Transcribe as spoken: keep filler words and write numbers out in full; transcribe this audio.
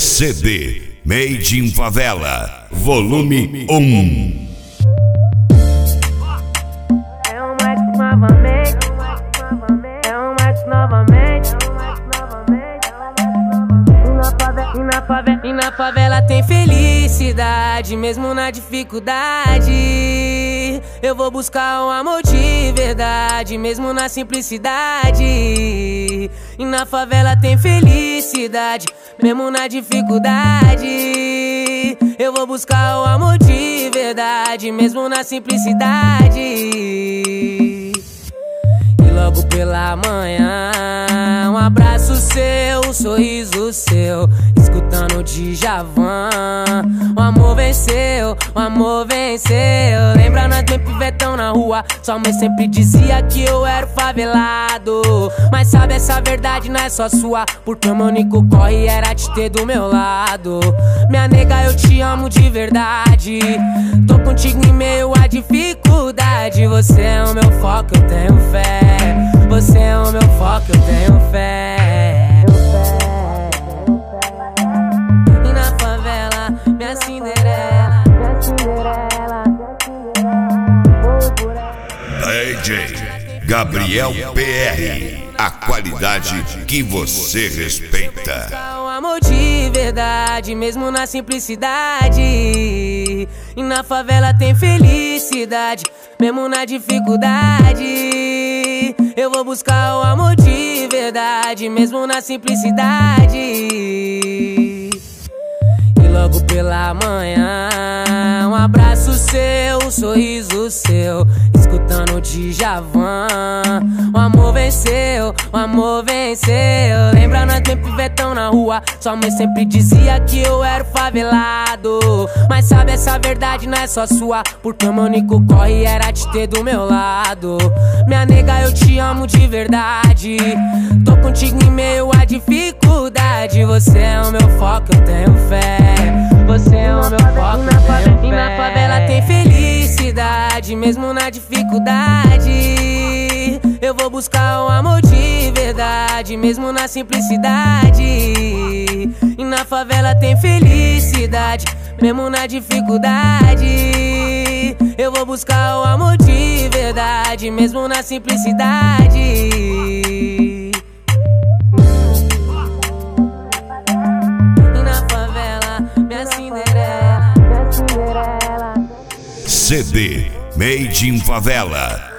C D Made in Favela, volume um. É o Max novamente, é o Max novamente. E na favela, e na favela tem felicidade, mesmo na dificuldade. Eu vou buscar um amor de verdade, mesmo na simplicidade. E na favela tem felicidade, mesmo na dificuldade. Eu vou buscar o amor de verdade, mesmo na simplicidade. E logo pela manhã, um abraço seu, um sorriso seu, escutando Djavan. O amor venceu, o amor venceu. Lembra nós bem pivetão na rua, sua mãe sempre dizia que eu era o favelado. Mas sabe, essa verdade não é só sua, porque o meu único corre era te ter do meu lado. Minha nega, eu te amo de verdade, tô contigo em meio à dificuldade. Você é o meu foco, eu tenho fé. Você é o meu foco, eu tenho fé. E na favela, minha Cinderela, minha Cinderela. D J Gabriel P R, a qualidade que você respeita. Um amor de verdade, mesmo na simplicidade. E na favela tem felicidade, mesmo na dificuldade. Eu vou buscar o amor de verdade, mesmo na simplicidade. E logo pela manhã, um abraço seu, um sorriso seu, escutando Djavan. O amor venceu, o amor venceu. Lembra nós bem pivetão na rua, sua mãe sempre dizia que eu era o favelado. Mas sabe, essa verdade não é só sua, porque o meu único corre era te ter do meu lado. Minha nega, eu te amo de verdade, tô contigo em meio à dificuldade. Você é o meu foco, eu tenho fé. Você é o meu foco, eu tenho fé. E na favela tem felicidade, mesmo na dificuldade. Eu vou buscar um amor de verdade, mesmo na simplicidade. E na favela tem felicidade, mesmo na dificuldade. Eu vou buscar o amor de verdade, mesmo na simplicidade. E na favela, minha Cinderela, minha Cinderela. C D Made in Favela.